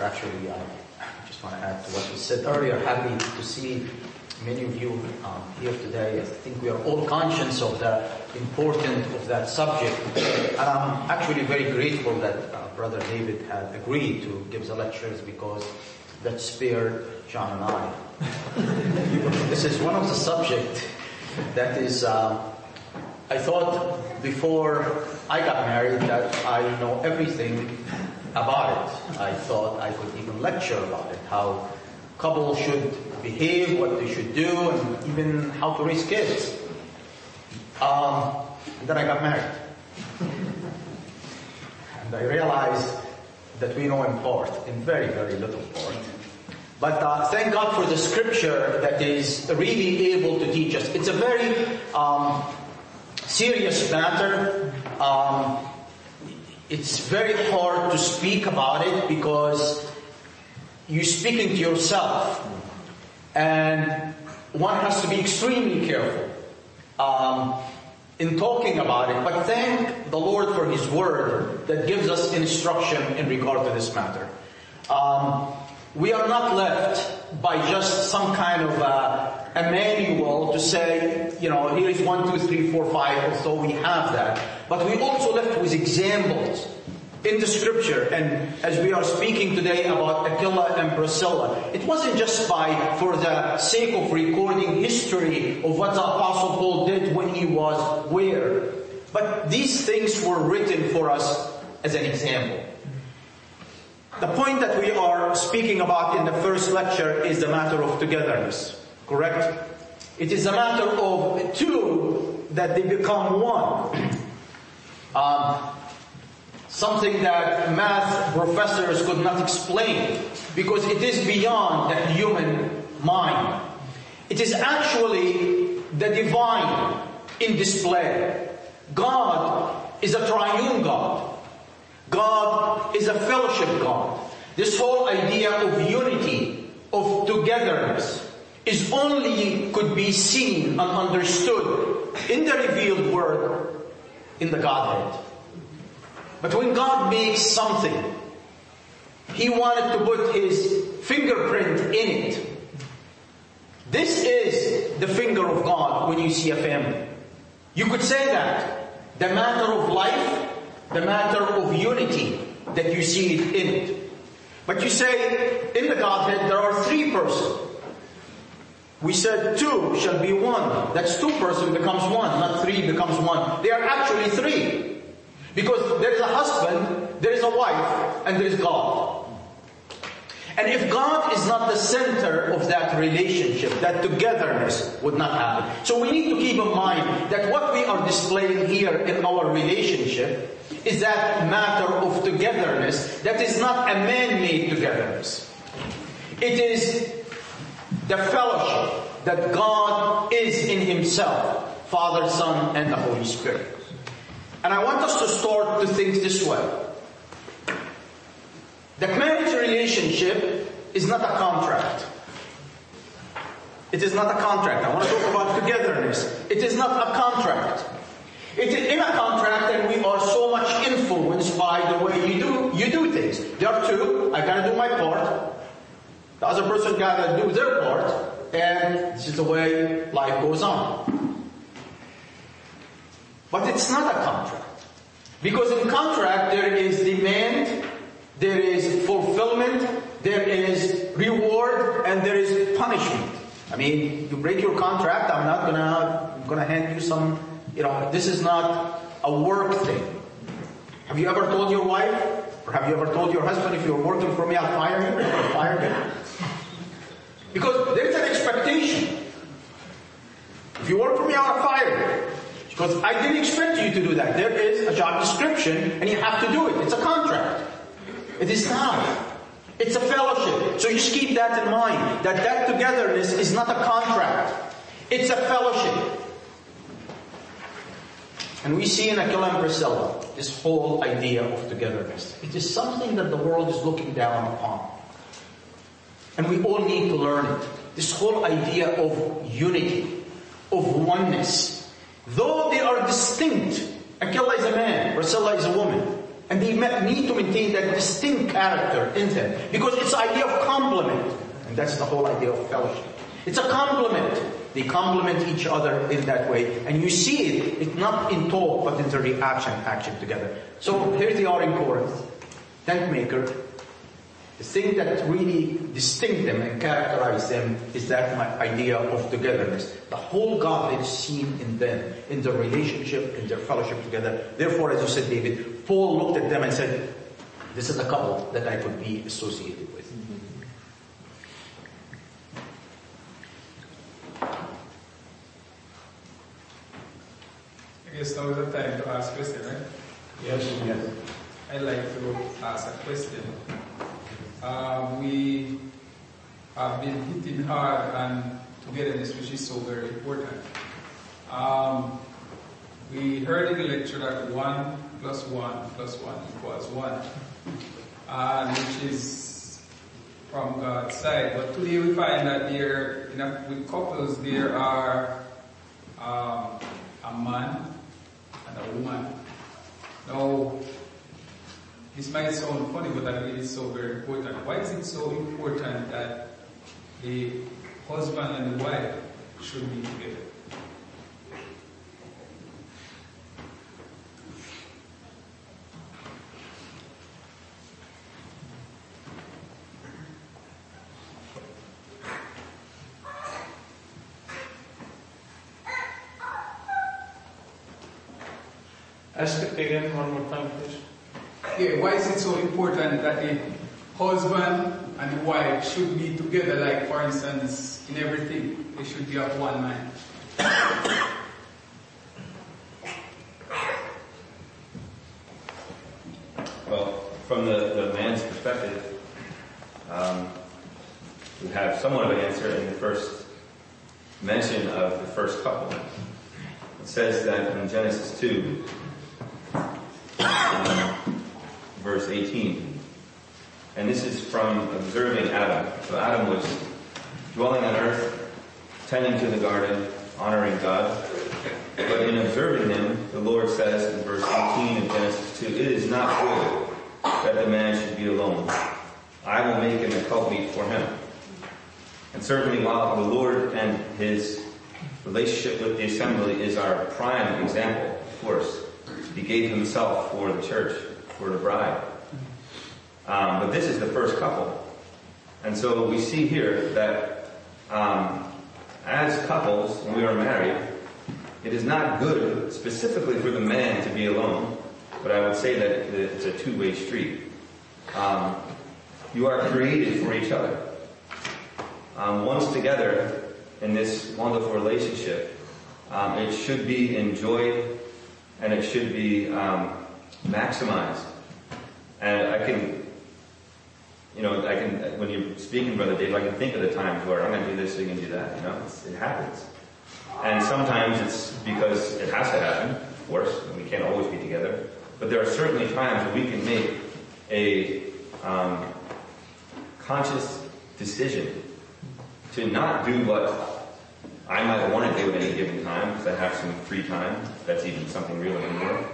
Actually, I just want to add to what you said earlier. Happy to see many of you here today. I think we are all conscious of the importance of that subject. And I'm actually very grateful that Brother David had agreed to give the lectures, because that spared John and I. This is one of the subjects that is, I thought before I got married that I know everything about it. I thought I could even lecture about it, how couples should behave, what they should do, and even how to raise kids. And then I got married. And I realized that we know in part, in very, very little part. But thank God for the scripture that is really able to teach us. It's a very serious matter. It's very hard to speak about it because you're speaking to yourself. And one has to be extremely careful in talking about it. But thank the Lord for His Word that gives us instruction in regard to this matter. We are not left by just some kind of a manual to say, here is 1, 2, 3, 4, 5, although we have that. But we also left with examples in the scripture. And as we are speaking today about Aquila and Priscilla, it wasn't just for the sake of recording history of what the Apostle Paul did when he was where. But these things were written for us as an example. The point that we are speaking about in the first lecture is the matter of togetherness. Correct? It is a matter of two that they become one. Something that math professors could not explain, because it is beyond the human mind. It is actually the divine in display. God is a triune God. God is a fellowship God. This whole idea of unity, of togetherness, could be seen and understood in the revealed Word in the Godhead. But when God makes something, He wanted to put His fingerprint in it. This is the finger of God when you see a family. You could say that. The matter of life, the matter of unity, that you see it in it. But you say, in the Godhead, there are 3 persons. We said 2 shall be 1. That's 2 persons becomes 1, not 3 becomes 1. They are actually 3. Because there is a husband, there is a wife, and there is God. And if God is not the center of that relationship, that togetherness would not happen. So we need to keep in mind that what we are displaying here in our relationship is that matter of togetherness that is not a man-made togetherness. It is the fellowship that God is in Himself, Father, Son, and the Holy Spirit. And I want us to start to think this way. The marriage relationship is not a contract. It is not a contract. I want to talk about togetherness. It is not a contract. It is in a contract, and we are so much influenced by the way you do things. There are 2. I gotta do my part. The other person gotta do their part. And this is the way life goes on. But it's not a contract. Because in contract there is demand, there is fulfillment, there is reward, and there is punishment. I mean, you break your contract, I'm not gonna hand you some, this is not a work thing. Have you ever told your wife, or have you ever told your husband, if you're working for me, I'll fire you, or fire him? Because there's an expectation. If you work for me, I'll fire you. Because I didn't expect you to do that. There is a job description, and you have to do it. It's a contract. It is not. It's a fellowship. So you just keep that in mind, that togetherness is not a contract. It's a fellowship. And we see in Aquila and Priscilla this whole idea of togetherness. It is something that the world is looking down upon. And we all need to learn it. This whole idea of unity, of oneness. Though they are distinct, Aquila is a man, Priscilla is a woman. And they need to maintain that distinct character in them. Because it's the idea of complement. And that's the whole idea of fellowship. It's a complement. They complement each other in that way. And you see it, it's not in talk, but in the action together. So here they are in Corinth. Tent maker. The thing that really distinct them and characterize them is that idea of togetherness. The whole Godhead is seen in them, in their relationship, in their fellowship together. Therefore, as you said, David, Paul looked at them and said, this is a couple that I could be associated with. I guess now is the time to ask a question, right? Yes. I'd like to ask a question. We have been hitting hard on togetherness, which is so very important. We heard in the lecture that 1 + 1 + 1 = 1, which is from God's side. But today we find that with couples there are a man and a woman. Now, this might sound funny, but I mean it's so very important. Why is it so important that the husband and the wife should be together? Ask it again one more time, please. Yeah, why is it so important that the husband and the wife should be together, like for instance, in everything, they should be of one mind? Well, from the man's perspective, we have somewhat of an answer in the first mention of the first couple. It says that in Genesis 2, verse 18. And this is from observing Adam. So Adam was dwelling on earth, tending to the garden, honoring God. But in observing him, the Lord says in verse 18 of Genesis 2, it is not good that the man should be alone. I will make him a helpmeet for him. And certainly while the Lord and his relationship with the assembly is our prime example, of course, he gave himself for the church, for the bride. But this is the first couple. And so we see here that as couples, when we are married, it is not good specifically for the man to be alone, but I would say that it's a two-way street. You are created for each other. Once together in this wonderful relationship, it should be enjoyed and it should be maximized. And I can, when you're speaking, Brother Dave, I can think of the times where I'm going to do this, so you can do that. It happens. And sometimes it's because it has to happen, of course, and we can't always be together. But there are certainly times where we can make a conscious decision to not do what I might want to do at any given time, because I have some free time. That's even something real anymore.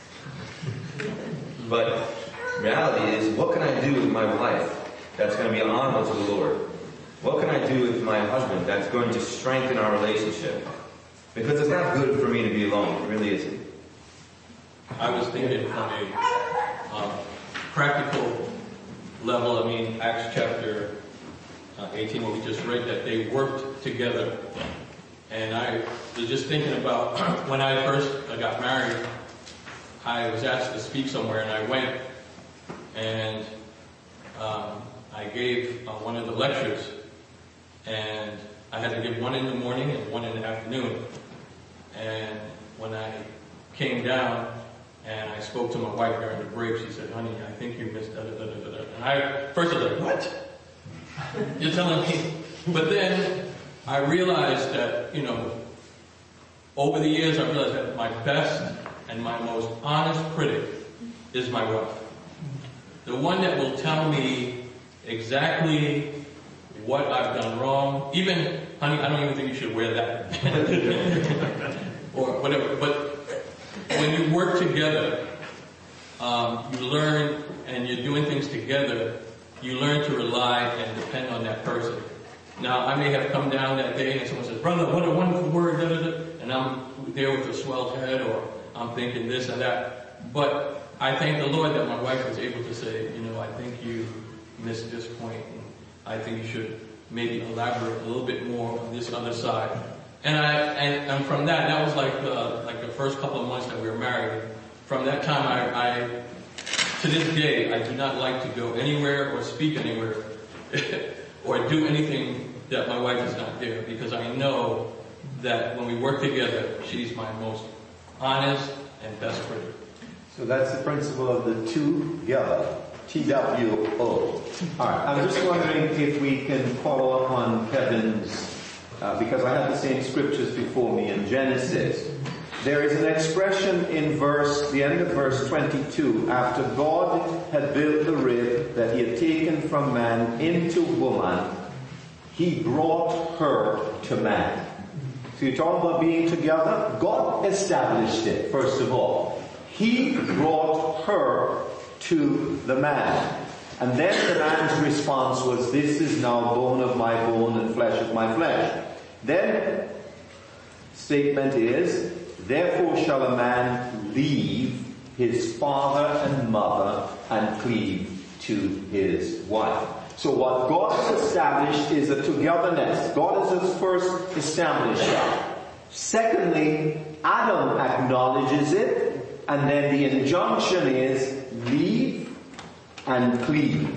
But reality is, what can I do with my wife that's going to be honorable to the Lord? What can I do with my husband that's going to strengthen our relationship? Because it's not good for me to be alone. It really isn't. I was thinking from a practical level. Acts chapter 18, what we just read, that they worked together. And I was just thinking about when I first got married, I was asked to speak somewhere, and I went, and I gave one of the lectures, and I had to give one in the morning and one in the afternoon. And when I came down and I spoke to my wife during the break, she said, "Honey, I think you missed da-da-da-da-da." And I first was like, "What? You're telling me?" But then I realized that, over the years I realized that my best and my most honest critic is my wife. The one that will tell me exactly what I've done wrong. Even, "Honey, I don't even think you should wear that." Or whatever. But when you work together, you learn, and you're doing things together, you learn to rely and depend on that person. Now, I may have come down that day and someone says, brother, what a wonderful word, and I'm there with a swelled head, or I'm thinking this and that. But I thank the Lord that my wife was able to say, I think you missed this point, and I think you should maybe elaborate a little bit more on this other side. And from that was like the first couple of months that we were married. From that time, I to this day, I do not like to go anywhere or speak anywhere or do anything that my wife is not there, because I know that when we work together, she's my most honest and best friend. So that's the principle of the together. TWO. Alright, I'm just wondering if we can follow up on Kevin's, because I have the same scriptures before me in Genesis. There is an expression in the end of verse 22, after God had built the rib that he had taken from man into woman, he brought her to man. So you're talking about being together? God established it, first of all. He brought her to the man. And then the man's response was, this is now bone of my bone and flesh of my flesh. Then, statement is, therefore shall a man leave his father and mother and cleave to his wife. So what God has established is a togetherness. God has first established that. Secondly, Adam acknowledges it, and then the injunction is leave and cleave.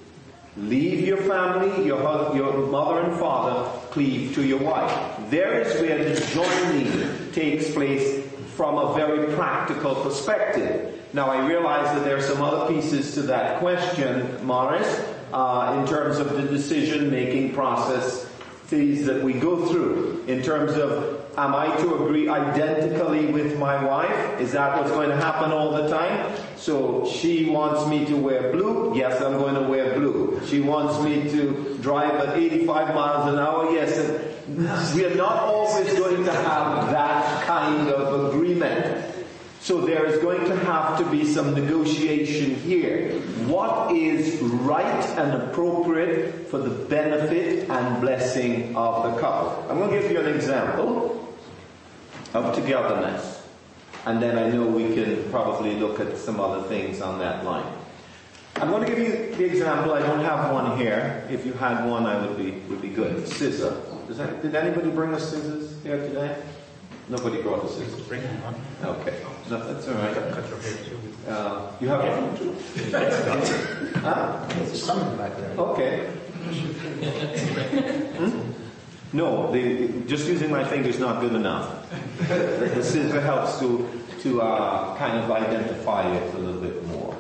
Leave your family, your mother and father, cleave to your wife. There is where the joining takes place from a very practical perspective. Now I realize that there are some other pieces to that question, Morris, in terms of the decision-making process that we go through. In terms of, am I to agree identically with my wife? Is that what's going to happen all the time? So she wants me to wear blue. Yes, I'm going to wear blue. She wants me to drive at 85 miles an hour. Yes. We are not always going to have that kind of agreement. So there is going to have to be some negotiation here. What is right and appropriate for the benefit and blessing of the couple? I'm going to give you an example of togetherness. And then I know we can probably look at some other things on that line. I'm going to give you the example. I don't have one here. If you had one, I would be good. Scissor. Did anybody us scissors here today? Nobody brought a scissors. Bring one. Okay. No, that's all right. Cut your hair too. You have one too? Huh? There's some back there. Okay. No, just using my fingers is not good enough. The scissor helps to kind of identify it a little bit more.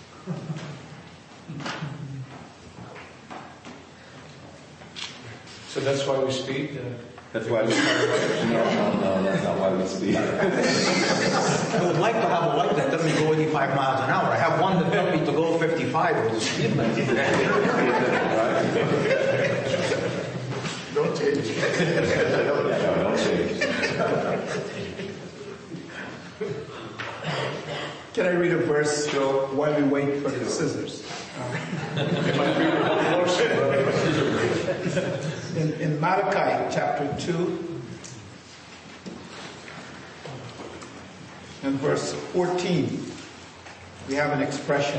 So that's why we speak? That's why we speak. No, that's not why we speak. I would like to have a wife that doesn't go 85 miles an hour. I have one that told me to go 55 with the speed limit. Don't change. Don't change. Can I read a verse while we wait for the scissors? In Malachi chapter 2 and verse 14, we have an expression.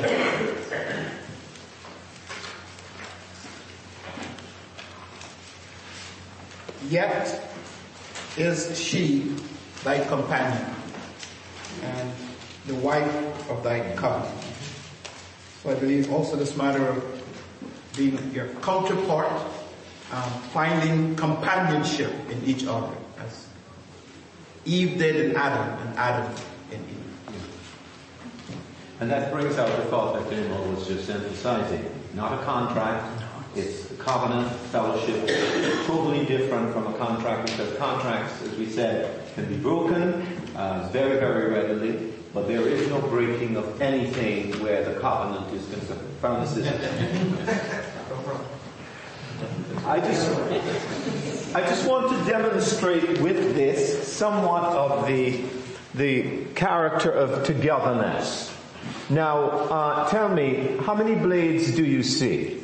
Yet is she thy companion and the wife of thy covenant. So I believe also this matter of being your counterpart, finding companionship in each other, as Eve did in Adam and Adam in Eve. And that brings out the thought that Daniel was just emphasizing. Not a contract, it's a covenant, fellowship, totally different from a contract, because contracts, as we said, can be broken very, very readily, but there is no breaking of anything where the covenant is concerned. Found the scissors. I just want to demonstrate with this somewhat of the character of togetherness. Now, tell me, how many blades do you see?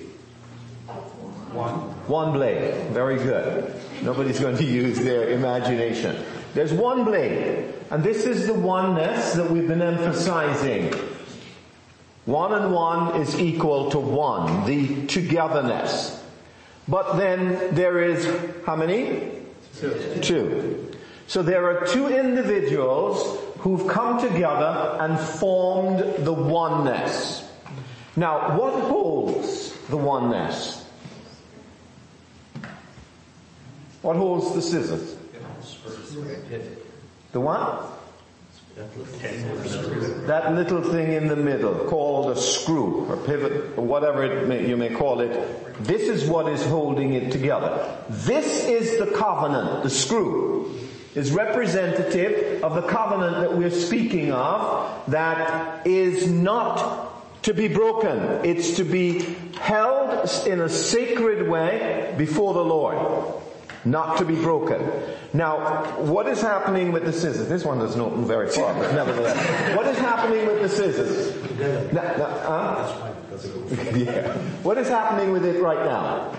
One blade. Very good. Nobody's going to use their imagination. There's one blade. And this is the oneness that we've been emphasizing. 1 and 1 is equal to 1. The togetherness. But then there is, how many? 2. So there are 2 individuals who've come together and formed the oneness. Now, what holds the oneness? What holds the scissors? The what? That little thing in the middle, called a screw or pivot or whatever you may call it. This is what is holding it together. This is the covenant. The screw is representative of the covenant that we're speaking of, that is not to be broken. It's to be held in a sacred way before the Lord. Not to be broken. Now, what is happening with the scissors? This one doesn't open very far, but nevertheless. What is happening with the scissors? Yeah. What is happening with it right now?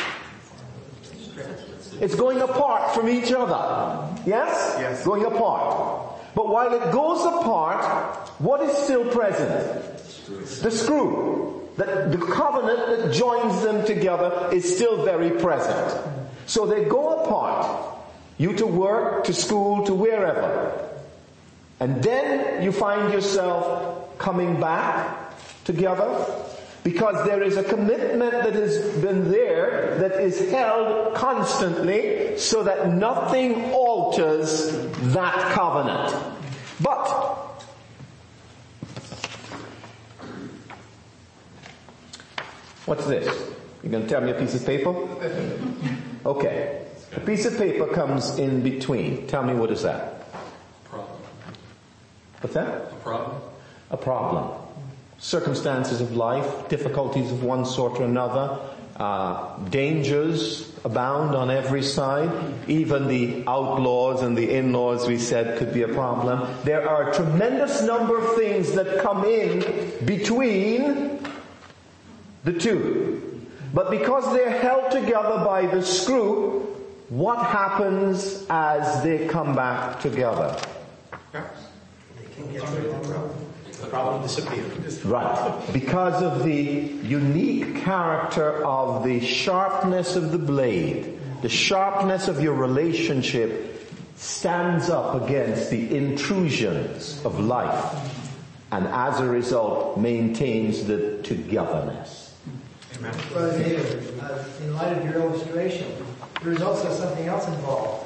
It's going apart from each other. Yes? Yes. Going apart. But while it goes apart, what is still present? The screw. The covenant that joins them together is still very present. So they go apart. You to work, to school, to wherever. And then you find yourself coming back together, because there is a commitment that has been there that is held constantly so that nothing alters that covenant. But what's this? You're going to tell me a piece of paper? Okay. A piece of paper comes in between. Tell me, what is that? Problem. What's that? A problem. A problem. Circumstances of life, difficulties of one sort or another, dangers abound on every side. Even the outlaws and the in-laws, we said, could be a problem. There are a tremendous number of things that come in between the two. But because they're held together by the screw, what happens as they come back together? They can get rid of the problem. The problem disappears. Right. Because of the unique character of the sharpness of the blade, the sharpness of your relationship stands up against the intrusions of life, and as a result maintains the togetherness. Brother David, in light of your illustration, there is also something else involved.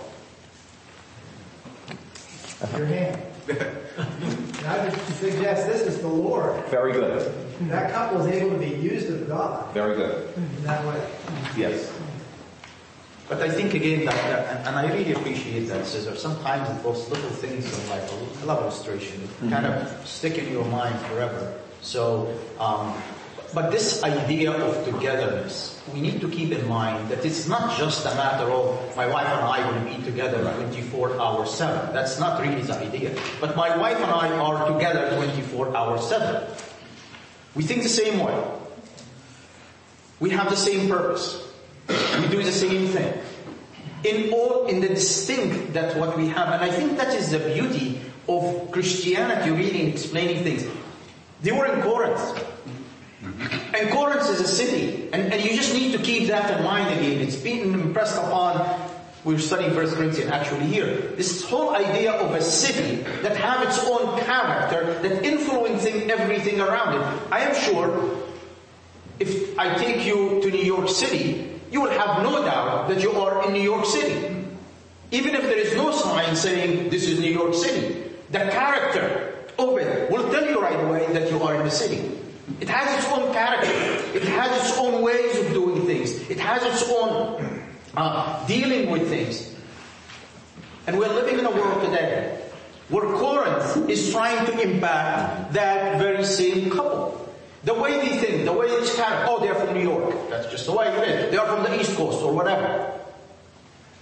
Your hand. And I would suggest this is the Lord. Very good. That couple is able to be used of God. Very good. In that way. Yes. But I think again that, and I really appreciate that, Cesar. Sometimes those little things in life, I love illustration, kind of stick in your mind forever. So, but this idea of togetherness, we need to keep in mind that it's not just a matter of my wife and I will be together 24/7. That's not really the idea. But my wife and I are together 24/7. We think the same way. We have the same purpose. We do the same thing. In the distinct that what we have, and I think that is the beauty of Christianity, really explaining things. They were in Corinth. And Corinth is a city, and you just need to keep that in mind again. It's being impressed upon, we're studying 1 Corinthians actually here. This whole idea of a city that have its own character, that influencing everything around it. I am sure, if I take you to New York City, you will have no doubt that you are in New York City. Even if there is no sign saying this is New York City, the character of it will tell you right away that you are in the city. It has its own character. It has its own ways of doing things. It has its own dealing with things. And we're living in a world today where Corinth is trying to impact that very same couple. The way they think, the way it's kind of, oh, they're from New York. That's just the way it is. They are from the East Coast or whatever.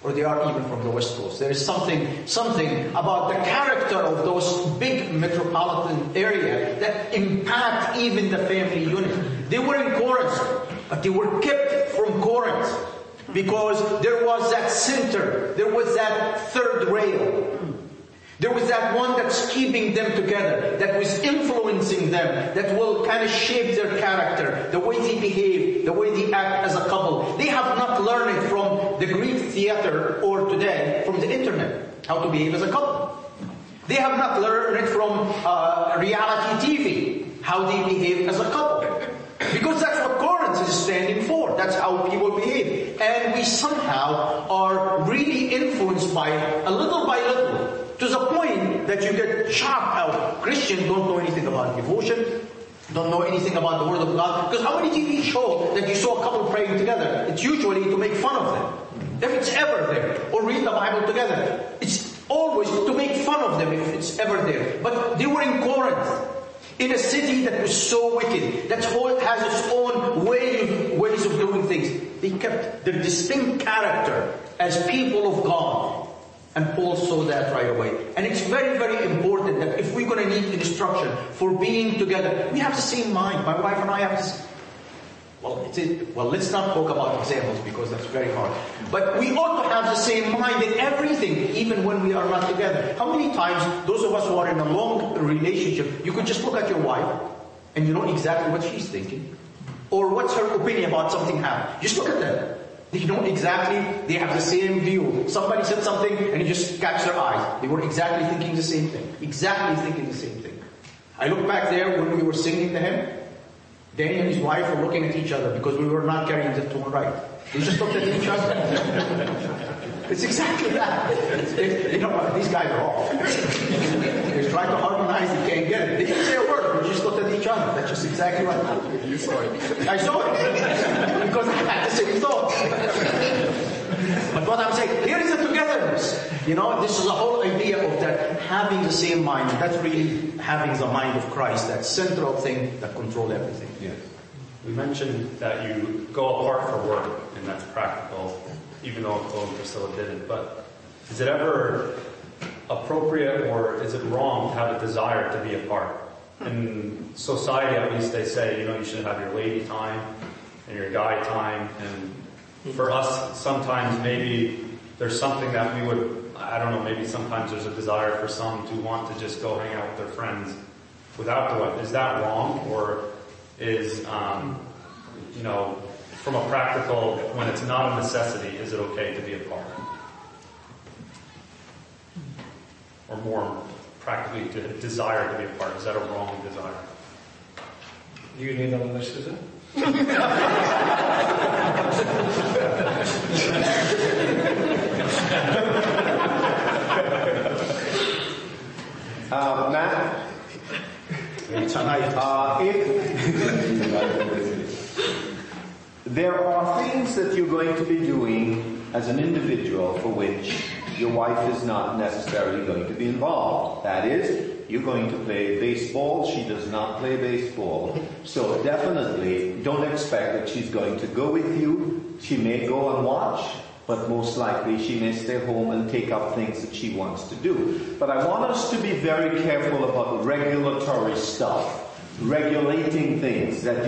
or they are even from the West Coast. There is something about the character of those big metropolitan area that impact even the family unit. They were in Corinth, but they were kept from Corinth because there was that center, there was that third rail. There was that one that's keeping them together, that was influencing them, that will kind of shape their character, the way they behave, the way they act as a couple. They have not learned it from the Greek theater or today from the internet, how to behave as a couple. They have not learned it from reality TV, how they behave as a couple. Because that's what Corinth is standing for. That's how people behave. And we somehow are really influenced by it, a little by little, to the point that you get shocked how Christians don't know anything about devotion, don't know anything about the Word of God. Because how many TV shows that you saw a couple praying together? It's usually to make fun of them, if it's ever there. Or read the Bible together. It's always to make fun of them if it's ever there. But they were in Corinth, in a city that was so wicked, that has its own ways of doing things. They kept their distinct character as people of God. And Paul saw that right away. And it's very, very important that if we're going to need instruction for being together, we have the same mind. My wife and I have this. Well, let's not talk about examples because that's very hard. But we ought to have the same mind in everything, even when we are not together. How many times, those of us who are in a long relationship, you could just look at your wife and you know exactly what she's thinking. Or what's her opinion about something happened. Just look at them. They know exactly, they have the same view. Somebody said something and you just catch their eyes. They were exactly thinking the same thing. Exactly thinking the same thing. I look back there when we were singing the hymn. Danny and his wife were looking at each other because we were not carrying the tune right. They just looked at each other. It's exactly that. These guys are off. They're trying to harmonize, they can't get it. They didn't say a word, they just looked at each other. That's just exactly right. You saw it. I saw it. Because I had the same thought. But what I'm saying, here is the togetherness. This is the whole idea of that having the same mind. That's really having the mind of Christ, that central thing that controls everything. Yes. We mentioned that you go apart for work, and that's practical, even though Chloe and Priscilla didn't. But is it ever appropriate or is it wrong to have a desire to be apart? In society, at least, they say, you should have your lady time and your guy time. And for us, sometimes maybe there's something that we would, I don't know, maybe sometimes there's a desire for some to want to just go hang out with their friends without the wife. Is that wrong? Or is, from a practical, when it's not a necessity, is it okay to be apart? Or more practically, to desire to be apart, is that a wrong desire? You need another Susan? Matt? There are things that you're going to be doing as an individual for which your wife is not necessarily going to be involved. That is, you're going to play baseball, she does not play baseball. So definitely don't expect that she's going to go with you. She may go and watch, but most likely she may stay home and take up things that she wants to do. But I want us to be very careful about regulatory stuff. Regulating things that,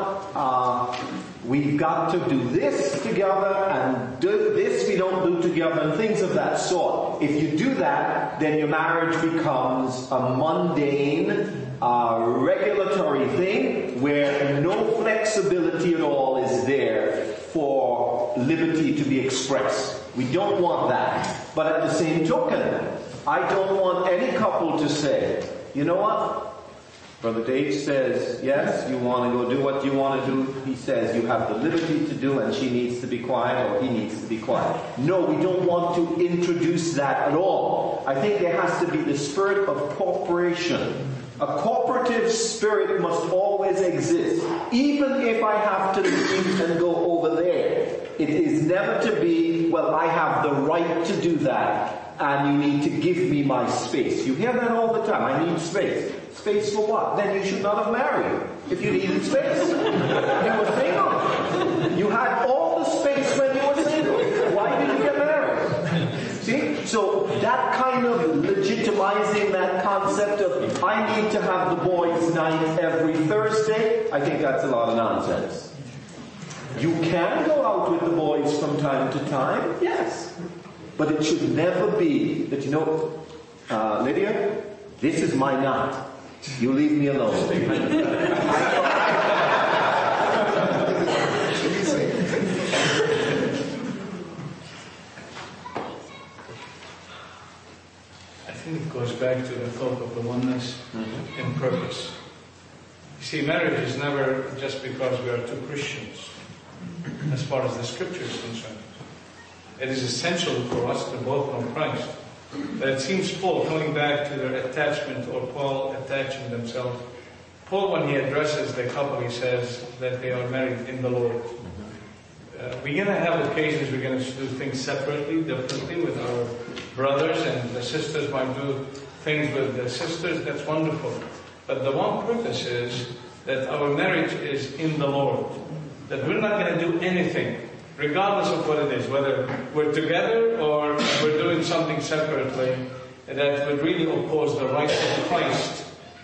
we've got to do this together and do this we don't do together and things of that sort. If you do that, then your marriage becomes a mundane, regulatory thing where no flexibility at all is there for liberty to be expressed. We don't want that. But at the same token, I don't want any couple to say, you know what? Brother Dave says, yes, you want to go do what you want to do. He says you have the liberty to do and she needs to be quiet or he needs to be quiet. No, we don't want to introduce that at all. I think there has to be the spirit of cooperation. A cooperative spirit must always exist. Even if I have to leave and go over there, it is never to be, well, I have the right to do that and you need to give me my space. You hear that all the time. I need space. Space for what? Then you should not have married if you needed space. You were single. You had all the space when you were single. Why did you get married? a lot of nonsense. You can go out with the boys from time to time, yes. But it should never be that, Lydia, this is my knot. You leave me alone. I think it goes back to the thought of the oneness in purpose. You see, marriage is never just because we are two Christians, as far as the scripture is concerned. It is essential for us to both know Christ. But it seems Paul, coming back to their attachment, or Paul attaching themselves, Paul, when he addresses the couple, he says that they are married in the Lord. We're going to have occasions we're going to do things separately, differently with our brothers, and the sisters might do things with the sisters. That's wonderful. But the one purpose is that our marriage is in the Lord. That we're not going to do anything, regardless of what it is, whether we're together or we're doing something separately, that would really oppose the rights of Christ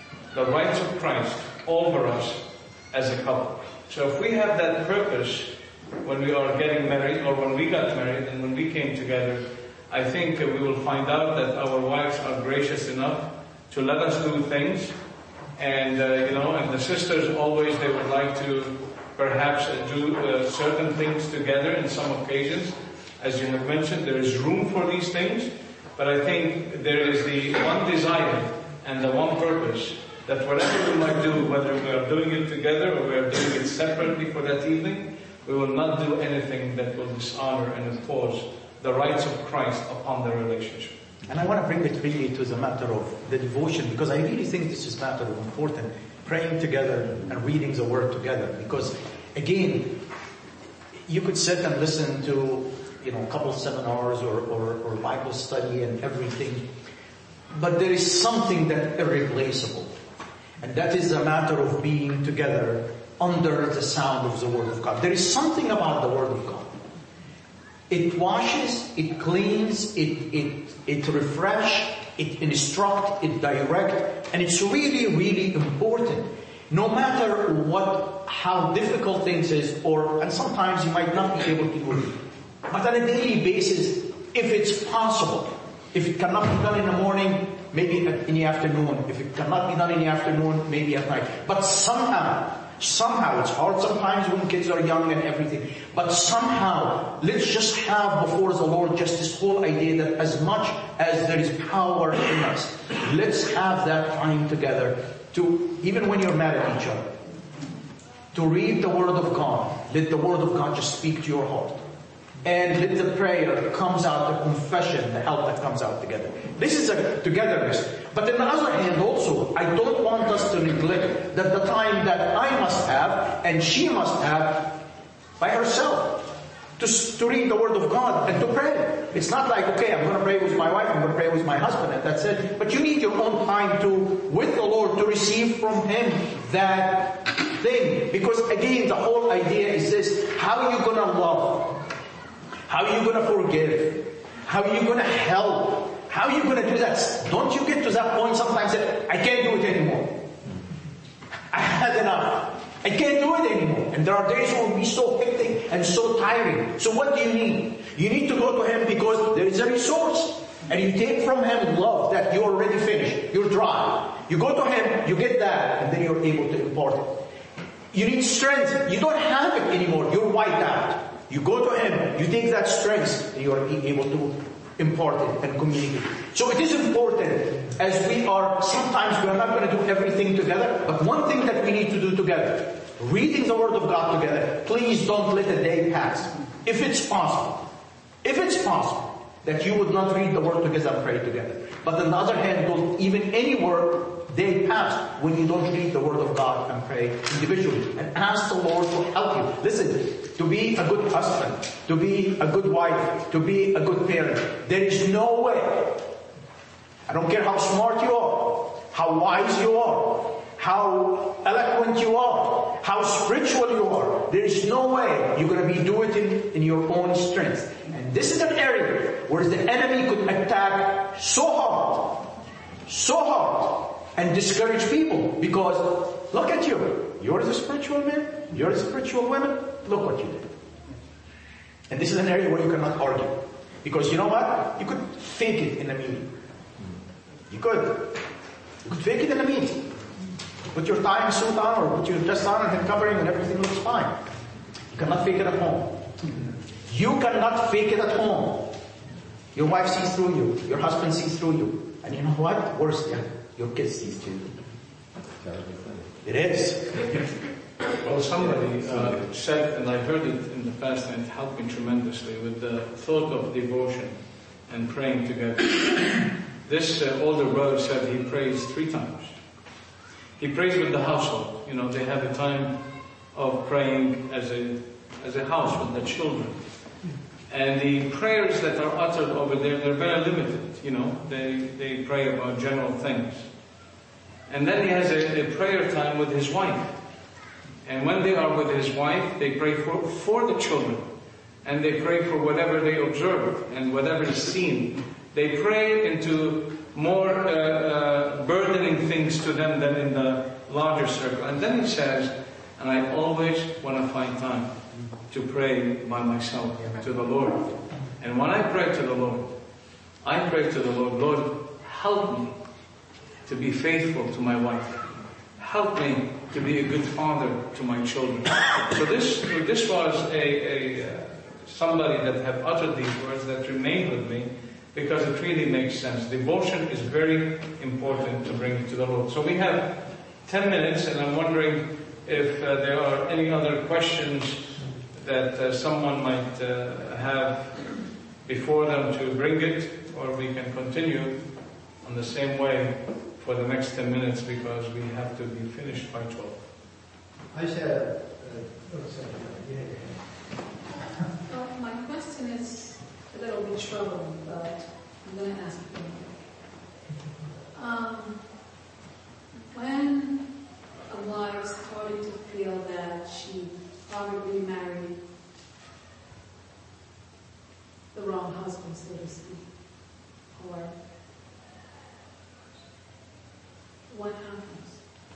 over us as a couple. So if we have that purpose when we are getting married, or when we got married and when we came together, I think we will find out that our wives are gracious enough to let us do things. And, and the sisters always, they would like to perhaps do certain things together in some occasions. As you have mentioned, there is room for these things, but I think there is the one desire and the one purpose that whatever we might do, whether we are doing it together or we are doing it separately for that evening, we will not do anything that will dishonor and oppose the rights of Christ upon the relationship. And I want to bring it really to the matter of the devotion, because I really think this is a matter of important. Praying together and reading the Word together. Because, again, you could sit and listen to, a couple of seminars or Bible study and everything. But there is something that's irreplaceable. And that is a matter of being together under the sound of the Word of God. There is something about the Word of God. It washes, it cleans, it refreshes, it instructs, it directs, and it's really, really important. No matter how difficult things is, and sometimes you might not be able to do it. But on a daily basis, if it's possible, if it cannot be done in the morning, maybe in the afternoon. If it cannot be done in the afternoon, maybe at night. But somehow, it's hard sometimes when kids are young and everything. But somehow, let's just have before the Lord just this whole idea that as much as there is power in us, let's have that time together to, even when you're mad at each other, to read the Word of God. Let the Word of God just speak to your heart. And let the prayer comes out, the confession, the help that comes out together. This is a togetherness. But on the other hand also, I don't want us to neglect that the time that I must have and she must have by herself to read the Word of God and to pray. It's not like, okay, I'm going to pray with my wife, I'm going to pray with my husband, and that's it. But you need your own time with the Lord to receive from Him that thing. Because again, the whole idea is this: how are you going to love? How are you going to forgive? How are you going to help? How are you going to do that? Don't you get to that point sometimes that I can't do it anymore? I had enough. I can't do it anymore. And there are days when we'll be so hectic and so tiring. So what do you need? You need to go to Him because there is a resource. And you take from Him love that you're already finished. You're dry. You go to Him, you get that, and then you're able to impart it. You need strength. You don't have it anymore. You're wiped out. You go to Him, you take that strength, and you are able to impart it and communicate. So it is important, as sometimes we are not going to do everything together, but one thing that we need to do together, reading the Word of God together, please don't let a day pass. If it's possible, that you would not read the Word together and pray together. But on the other hand, don't even any day pass when you don't read the Word of God and pray individually. And ask the Lord to help you. Listen, to be a good husband, to be a good wife, to be a good parent, there is no way. I don't care how smart you are, how wise you are, how eloquent you are, how spiritual you are. There is no way you're going to be doing it in your own strength. And this is an area where the enemy could attack so hard, and discourage people. Because look at you. You're the spiritual man, you're the spiritual woman, look what you did. And this is an area where you cannot argue. Because you know what? You could fake it in a meeting. You could. You could fake it in a meeting. Put your tie and suit on, or put your dress on and head covering, and everything looks fine. You cannot fake it at home. You cannot fake it at home. Your wife sees through you. Your husband sees through you. And you know what? Worse yet, your kids see through you. It is. Well, somebody said, and I heard it in the past, and it helped me tremendously, with the thought of devotion and praying together. This older brother said he prays 3 times. He prays with the household. You know, they have a time of praying as a house with the children. And the prayers that are uttered over there, they're very limited. You know, they pray about general things. And then he has a prayer time with his wife. And when they are with his wife, they pray for the children. And they pray for whatever they observe and whatever is seen. They pray into more burdening things to them than in the larger circle. And then he says, and I always want to find time to pray by myself to the Lord. And when I pray to the Lord, I pray to the Lord, Lord, help me to be faithful to my wife. Help me to be a good father to my children. So this was somebody that had uttered these words that remained with me, because it really makes sense. Devotion is very important to bring to the Lord. So we have 10 minutes, and I'm wondering if there are any other questions that someone might have before them to bring it, or we can continue on the same way for the next 10 minutes, because we have to be finished by 12. I just had my question is a little bit troubling, but I'm going to ask it anyway. When a wife is starting to feel that she probably married the wrong husband, so to speak, or what happens?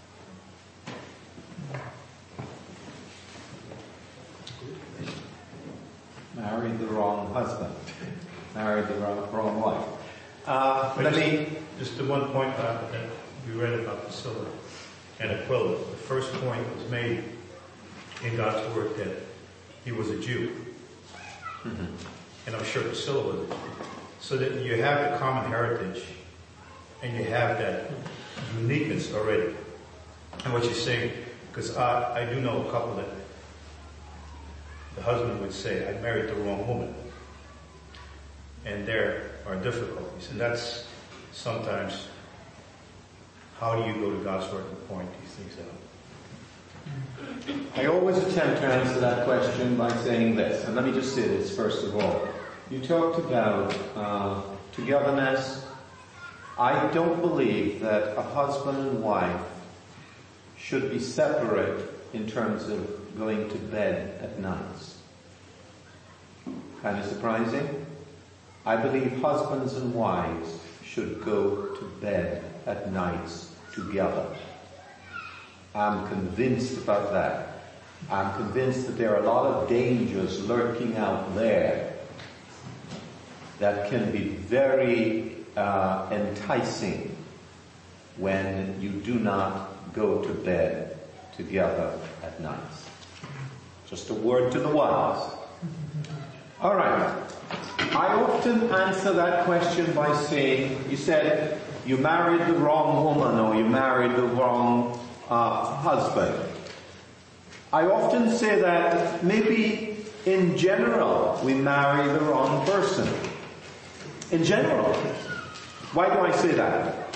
Married the wrong husband. Married the wrong wife. Just to one point that we read about Priscilla and Aquila. The first point was made in God's word that he was a Jew. Mm-hmm. And I'm sure Priscilla was a Jew. So that you have the common heritage and you have that uniqueness already. And what you're saying, because I do know a couple that the husband would say, I married the wrong woman. And there are difficulties. And that's sometimes, how do you go to God's word and point these things out? I always attempt to answer that question by saying this. And let me just say this first of all. You talked about togetherness. I don't believe that a husband and wife should be separate in terms of going to bed at nights. Kind of surprising? I believe husbands and wives should go to bed at nights together. I'm convinced about that. I'm convinced that there are a lot of dangers lurking out there that can be very enticing when you do not go to bed together at nights. Just a word to the wise. All right. I often answer that question by saying, you said you married the wrong woman or you married the wrong husband. I often say that maybe in general we marry the wrong person. In general. Why do I say that?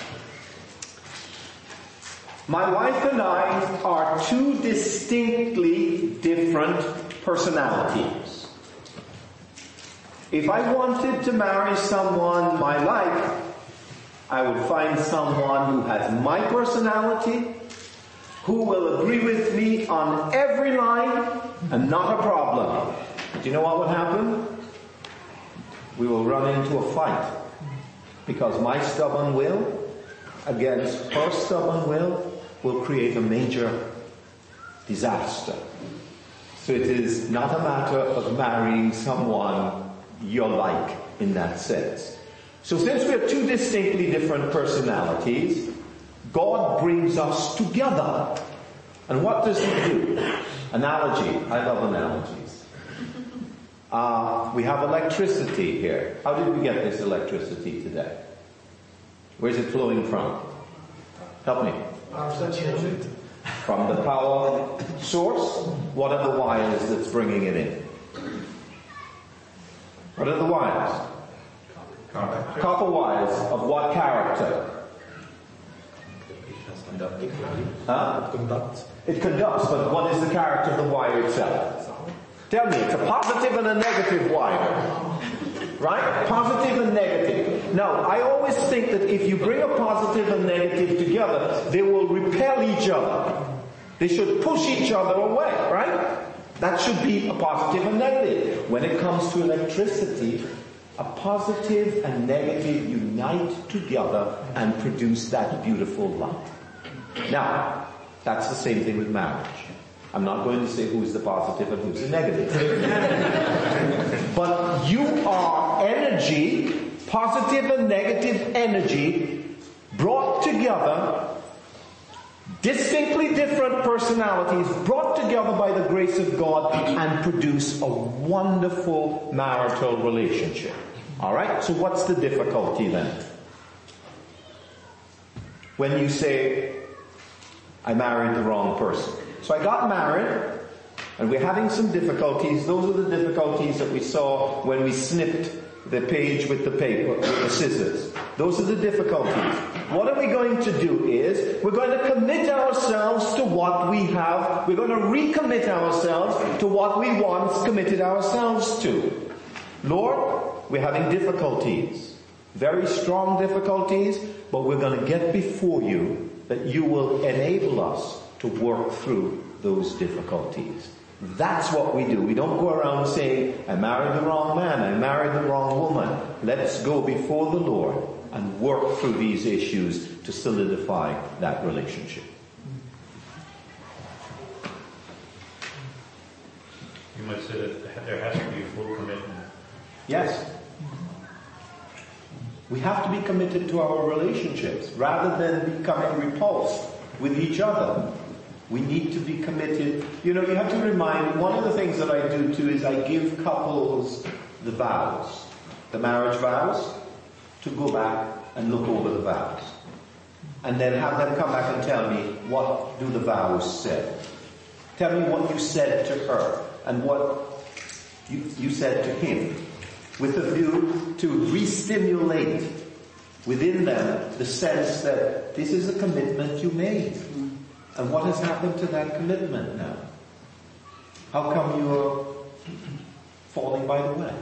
My wife and I are two distinctly different personalities. If I wanted to marry someone I like, I would find someone who has my personality, who will agree with me on every line, and not a problem. Do you know what would happen? We will run into a fight. Because my stubborn will against her stubborn will create a major disaster. So it is not a matter of marrying someone you're like in that sense. So since we're two distinctly different personalities, God brings us together. And what does he do? Analogy. I love analogies. We have electricity here. How did we get this electricity today? Where's it flowing from? Help me. From the power source. What are the wires that's bringing it in? What are the wires? Copper wires. Of what character? Huh? It conducts, but what is the character of the wire itself? Tell me, it's a positive and a negative wire. Right? Positive and negative. Now, I always think that if you bring a positive and negative together, they will repel each other. They should push each other away, right? That should be a positive and negative. When it comes to electricity, a positive and negative unite together and produce that beautiful light. Now, that's the same thing with marriage. I'm not going to say who's the positive and who's the negative. But you are energy, positive and negative energy, brought together, distinctly different personalities, brought together by the grace of God, and produce a wonderful marital relationship. Alright, so what's the difficulty then? When you say, I married the wrong person. So I got married, and we're having some difficulties. Those are the difficulties that we saw when we snipped the page with the paper, with the scissors. Those are the difficulties. What are we going to do is, we're going to commit ourselves to what we have. We're going to recommit ourselves to what we once committed ourselves to. Lord, we're having difficulties. Very strong difficulties, but we're going to get before you that you will enable us to work through those difficulties. That's what we do. We don't go around saying, I married the wrong man, I married the wrong woman. Let's go before the Lord and work through these issues to solidify that relationship. You might say that there has to be a full commitment. Yes. We have to be committed to our relationships rather than becoming repulsed with each other. We need to be committed. You know, you have to remind, one of the things that I do too is I give couples the vows, the marriage vows, to go back and look over the vows. And then have them come back and tell me, what do the vows say? Tell me what you said to her and what you said to him, with a view to re-stimulate within them the sense that this is a commitment you made. And what has happened to that commitment now? How come you're falling by the way?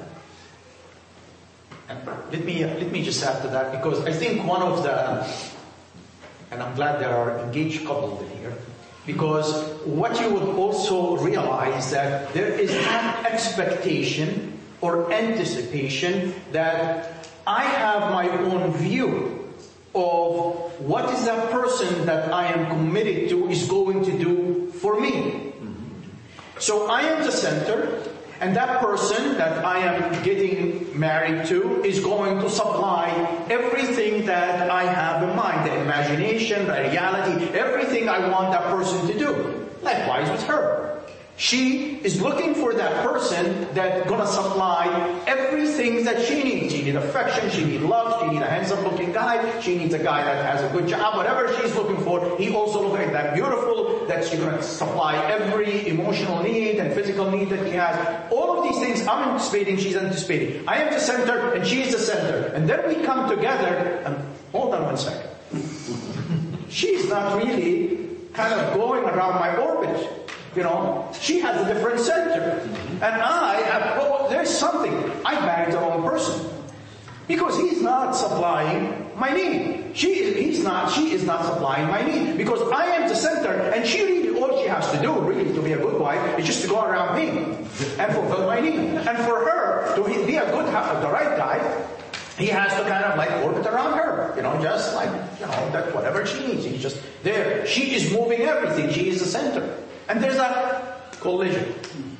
Let me just add to that, because I think one of the, and I'm glad there are engaged couples in here, because what you would also realize that there is an expectation or anticipation that I have my own view of what is that person that I am committed to is going to do for me. So I am the center, and that person that I am getting married to is going to supply everything that I have in mind, the imagination, the reality, everything I want that person to do. Likewise with her. She is looking for that person that's gonna supply everything that she needs. She needs affection, she needs love, she needs a handsome looking guy, she needs a guy that has a good job, whatever she's looking for. He also looks like that beautiful, that she's gonna supply every emotional need and physical need that he has. All of these things I'm anticipating, she's anticipating. I am the center and she's the center. And then we come together and, hold on one second. She's not really kind of going around my orbit. You know, she has a different center. And there's something. I married the wrong person. Because he's not supplying my need. She is not supplying my need. Because I am the center, and she really, all she has to do, really, to be a good wife, is just to go around me and fulfill my need. And for her to be a good, the right guy, he has to kind of like orbit around her, you know, just like, you know, that whatever she needs, he's just there. She is moving everything. She is the center. and there's a collision.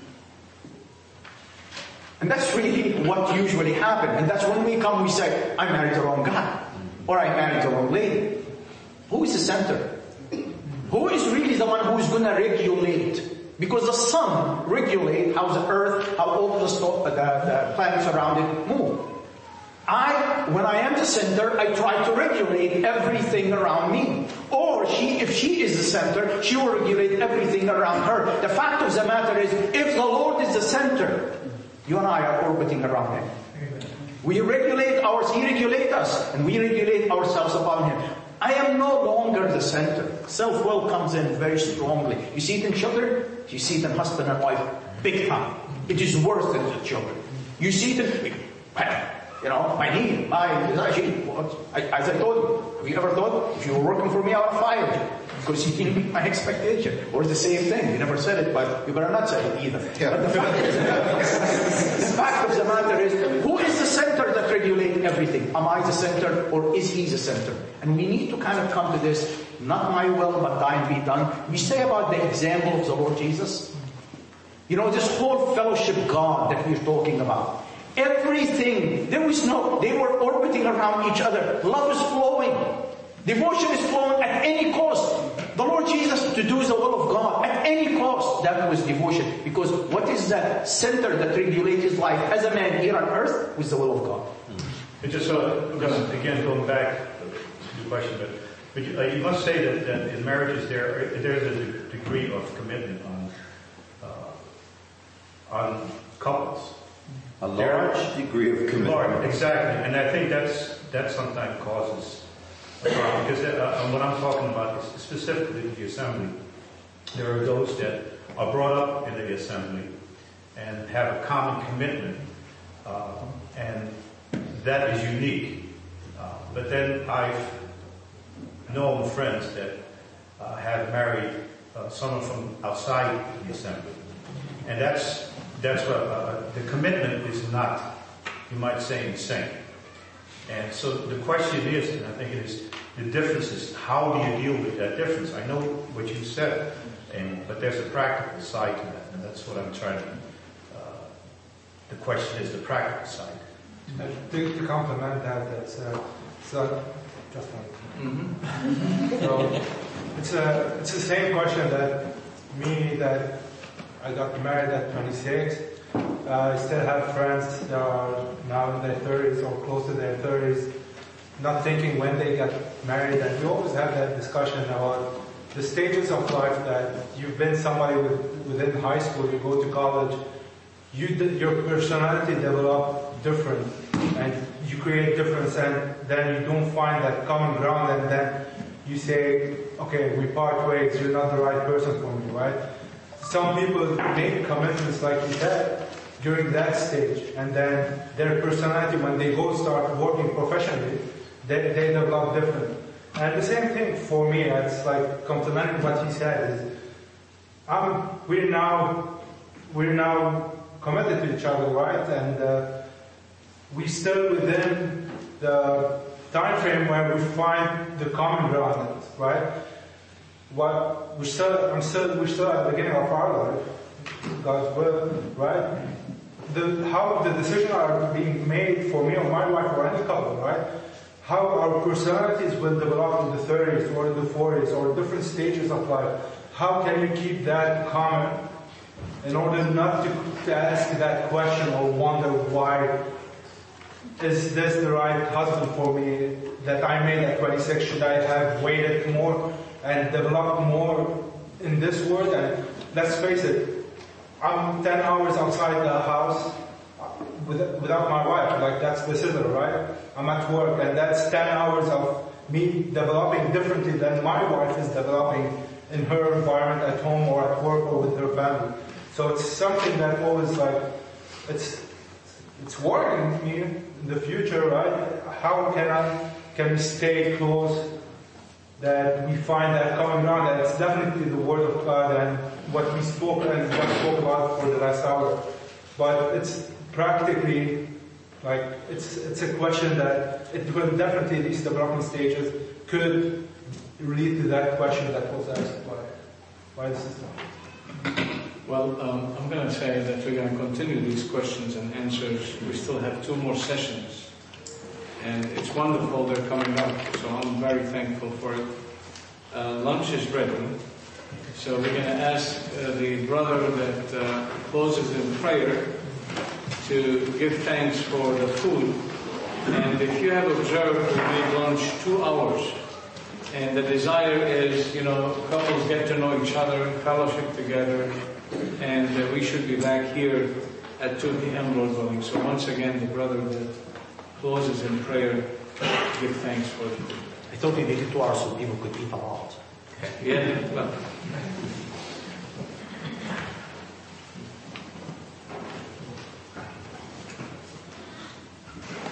And that's really what usually happens. And that's when we come, we say, I married the wrong guy. Or I married the wrong lady. Who is the center? Who is really the one who is going to regulate? Because the sun regulates how the earth, how all the planets around it move. When I am the center, I try to regulate everything around me. Or if she is the center, she will regulate everything around her. The fact of the matter is, if the Lord is the center, you and I are orbiting around Him. We regulate ours, He regulates us, and we regulate ourselves upon Him. I am no longer the center. Self-will comes in very strongly. You see it in children, you see it in husband and wife, big time. It is worse than the children. You see it in, my need, as I told you, have you ever thought, if you were working for me, I would have fired you? Because you didn't meet my expectation. Or the same thing. You never said it, but you better not say it either. Yeah. But the fact of the matter is, who is the center that regulates everything? Am I the center or is He the center? And we need to kind of come to this, not my will, but thine be done. We say about the example of the Lord Jesus. This whole fellowship God that we're talking about. Everything, they were orbiting around each other. Love is flowing. Devotion is flowing at any cost. The Lord Jesus to do the will of God at any cost. That was devotion. Because what is that center that regulates his life as a man here on earth was the will of God. And just again going back to the question, but you must say that in marriages there's a degree of commitment on couples. A large degree of commitment. Exactly, and I think that sometimes causes a problem, because what I'm talking about is specifically the assembly. There are those that are brought up in the assembly and have a common commitment, and that is unique. But then I've known friends that have married someone from outside the assembly, and that's what the commitment is not, you might say, in sync. And so the question is, and I think it is, the difference is how do you deal with that difference? I know what you said, but there's a practical side to that, and that's what I'm trying to. The question is the practical side. To complement that, so just one. So it's the same question that I got married at 26. I still have friends that are now in their 30s or close to their 30s, not thinking when they got married. And we always have that discussion about the stages of life, that you've been somebody within high school, you go to college, your personality develops different, and you create difference, and then you don't find that common ground, and then you say, okay, we part ways, you're not the right person for me, right? Some people make commitments, like you said, during that stage, and then their personality, when they go start working professionally, they develop different. And the same thing for me, it's like complementing what he said, is we're now committed to each other, right? And we still within the time frame where we find the common ground, right? We're still at the beginning of our life, God's will, right? How the decisions are being made for me or my wife or any couple, right? How our personalities will develop in the 30s or in the 40s or different stages of life. How can you keep that common in order not to ask that question or wonder why is this the right husband for me that I made at 26? Should I have waited more and developed more in this world? And let's face it, I'm 10 hours outside the house without my wife. Like, that's the scissor, right? I'm at work, and that's 10 hours of me developing differently than my wife is developing in her environment at home or at work or with her family. So it's something that always, like, it's worrying me in the future, right? How can we stay close, that we find that common ground? That it's definitely the Word of God and what we spoke about for the last hour. But it's practically, like, it's a question that it will definitely, these development stages could lead to that question that was asked by the sister. Well, I'm going to say that we're going to continue these questions and answers. We still have 2 more sessions. And it's wonderful they're coming up, so I'm very thankful for it. Lunch is ready. So we're going to ask the brother that closes in prayer to give thanks for the food. And if you have observed, we made lunch 2 hours. And the desire is, couples get to know each other, fellowship together, and we should be back here at 2 p.m., Lord willing. So once again, the brother that closes in prayer, give thanks for the food. I thought we made it 2 hours so people could eat a lot. Yeah, well.